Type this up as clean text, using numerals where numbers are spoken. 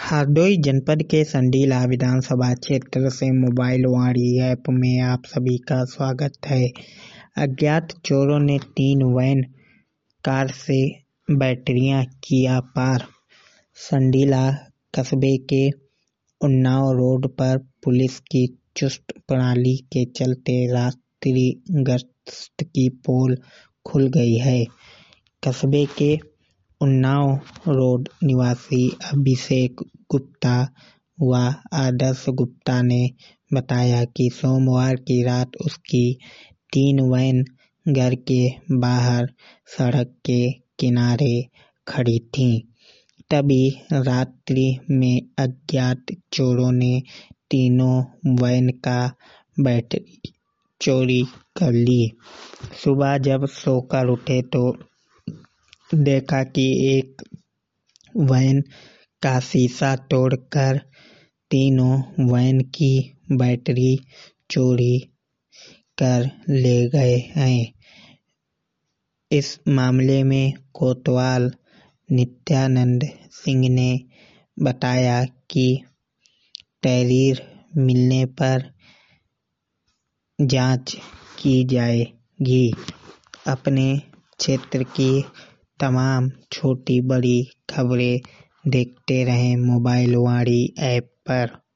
हरदोई जनपद के संडीला विधानसभा क्षेत्र से मोबाइल वाणी ऐप में आप सभी का स्वागत है। अज्ञात चोरों ने 3 वैन कार से बैटरियां किया पार। संडीला कस्बे के उन्नाव रोड पर पुलिस की चुस्त प्रणाली के चलते रात्रि गश्त की पोल खुल गई है। कस्बे के उन्नाव रोड निवासी अभिषेक गुप्ता व आदर्श गुप्ता ने बताया कि सोमवार की रात उसकी 3 वैन घर के बाहर सड़क के किनारे खड़ी थीं। तभी रात्रि में अज्ञात चोरों ने तीनों वैन का बैटरी चोरी कर ली। सुबह जब सोकर उठे तो देखा कि एक वैन का शीशा तोड़कर तीनों वैन की बैटरी चोरी कर ले गए हैं। इस मामले में कोतवाल नित्यानंद सिंह ने बताया कि तहरीर मिलने पर जांच की जाएगी। अपने क्षेत्र की तमाम छोटी बड़ी खबरें देखते रहें मोबाइल वाणी ऐप पर।